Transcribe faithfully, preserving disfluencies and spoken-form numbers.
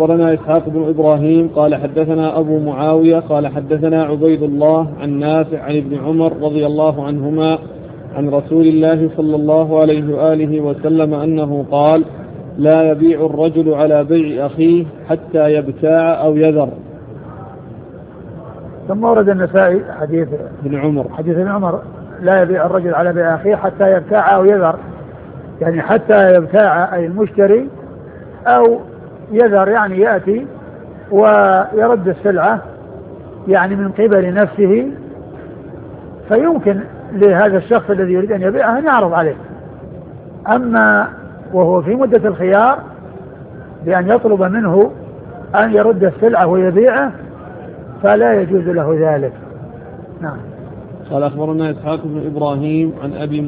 أخبرنا إسحاق بن إبراهيم قال حدثنا أبو معاوية قال حدثنا عبيد الله عن نافع عن ابن عمر رضي الله عنهما عن رسول الله صلى الله عليه وآله وسلم أنه قال لا يبيع الرجل على بيع أخيه حتى يبتاع أو يذر. ثم ورد النسائي حديث ابن عمر حديث ابن عمر لا يبيع الرجل على بيع أخيه حتى يبتاع أو يذر، يعني حتى يبتاع أي المشتري أو يذر يعني يأتي ويرد السلعة يعني من قبل نفسه، فيمكن لهذا الشخص الذي يريد أن يبيعها أن يعرض عليه. أما وهو في مدة الخيار بأن يطلب منه أن يرد السلعة ويبيعه فلا يجوز له ذلك. نعم. قال أخبرنا إسحاق بن إبراهيم عن أبي